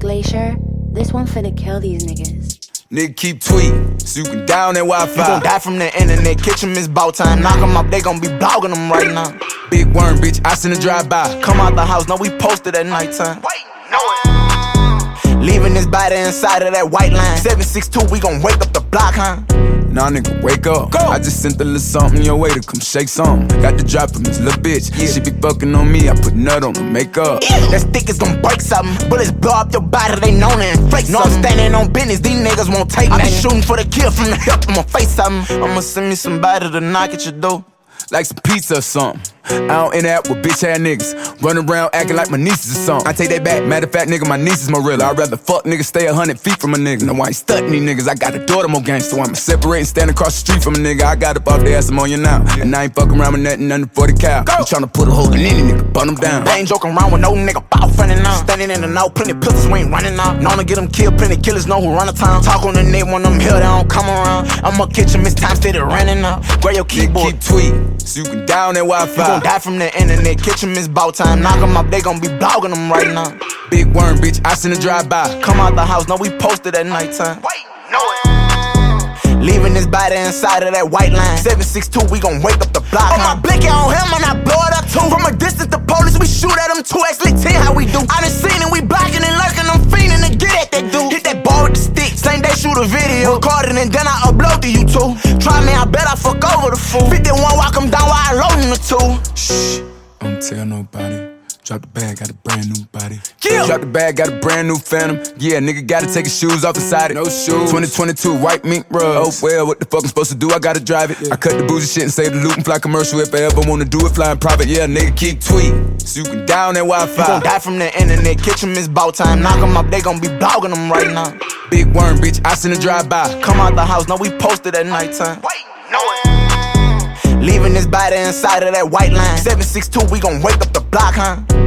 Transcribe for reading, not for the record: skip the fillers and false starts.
Glacier. This one finna kill these niggas. Nigga keep tweeting, so you can down that Wi-Fi. You gon' die from the internet, kitchen is bout time. Knock them up, they gon' be blogging them right now. Big worm, bitch, I send a drive-by. Come out the house, now we posted at nighttime. Leaving this body inside of that white line. 762, we gon' wake up the block, huh? Nah, nigga, wake up. Go. I just sent a little something your way to come shake something. Got the drop from this little bitch. Yeah. She be fucking on me, I put nut on the makeup. That stick is gon' break something. Bullets blow up your body, they known it and fake. No, I'm standing on business, these niggas won't take me. I been shooting for the kill from the hip, I'ma face something. I'ma send me somebody to knock at your door. Like some pizza or something. I don't interact with bitch ass niggas. Run around acting like my nieces or something. I take that back, matter of fact, nigga, my niece is more real. I'd rather fuck niggas stay 100 feet from a nigga. No, I ain't stunting these niggas, I got a daughter more gangster. So I'ma separate and stand across the street from a nigga. I got up off the ass, I'm on you now. And I ain't fucking around with nothing under 40 cal. I'm tryna put a hole in any nigga, bun them down. They ain't joking around with no nigga, bout running out. Standing in the know, plenty pistols, we ain't running out. Known to get them killed, plenty killers know who run the town. Talk on the name when them here, they don't come around. I'ma catch them, it's time, steady running out. Grab your keyboard. Keep tweeting, so you can down that Wi-Fi. You gon' die from the internet, kitchen is bout time. Knock them up, they gon' be blogging them right now. Big worm, bitch, I send a drive-by. Come out the house, now we posted at nighttime. Leaving this body inside of that white line. 762, we gon' wake up the block. Oh, my blicky on him and I blow it up too. From a distance, the police, we shoot at them 2x, lit 10, how we do. I done seen it, we blocking and lurking, I'm fiending to get at that dude. Hit that ball with the stick, same day shoot a video. Record it and then I upload to YouTube. Try me, I bet I fuck over the fool. 51, walk him down while I load in the two. Shh, don't tell nobody. Drop the bag, got a brand new body. Yeah. Drop the bag, got a brand new Phantom. Yeah, nigga gotta take his shoes off inside it. No shoes. 2022 white mink rugs. Oh well, what the fuck I'm supposed to do? I gotta drive it. Yeah. I cut the bougie shit and save the loot and fly commercial if I ever wanna do it. Flying private, yeah, nigga keep tweeting, so you can down that Wi-Fi. You gon' die from the internet, kitchen is bout time. Knock them up, they gon' be blogging them right now. Big worm, bitch, I send a drive-by. Come out the house, now we posted at nighttime. Leaving this body inside of that white line. 762, we gon' wake up the block, huh?